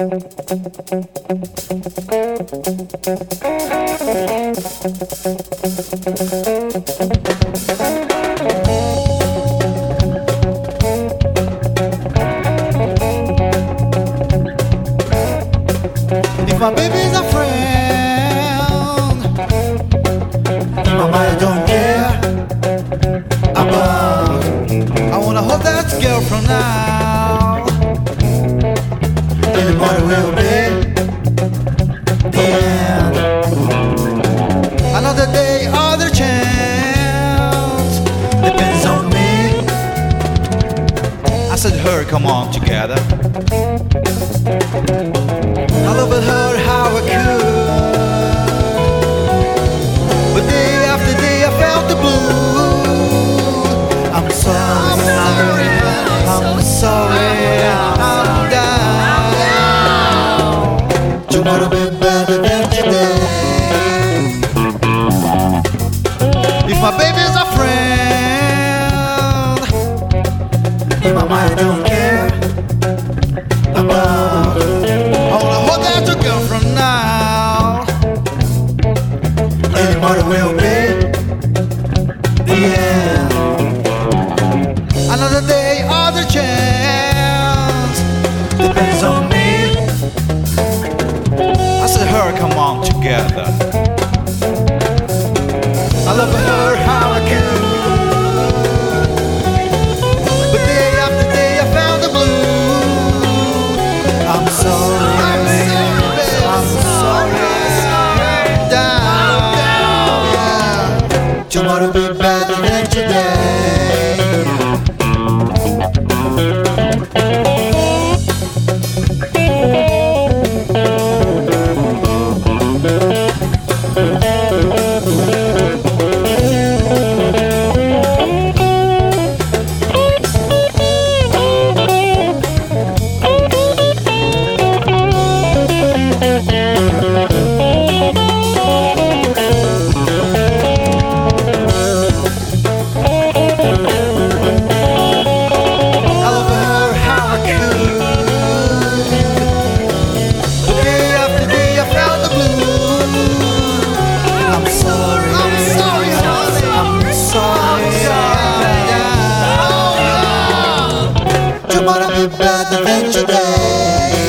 If my baby's a friend, mama, I don't care about. I wanna hold that girl from now. Anybody will be the end. Another day, other chance. Depends on me. I said, her, come on together. I loved her how I could, but day after day I felt the blue. I'm sorry, I'm sorry, I'm down. Tomorrow will be better than today. If my baby's a friend, in my mind I don't care about. From now, anymore will be the end. Another day, other chance. Depends on me. I said, her, come on together. I love her how I could, but day after day I found the blue. I'm sorry. Tomorrow will be better than today. Tomorrow will be better than today.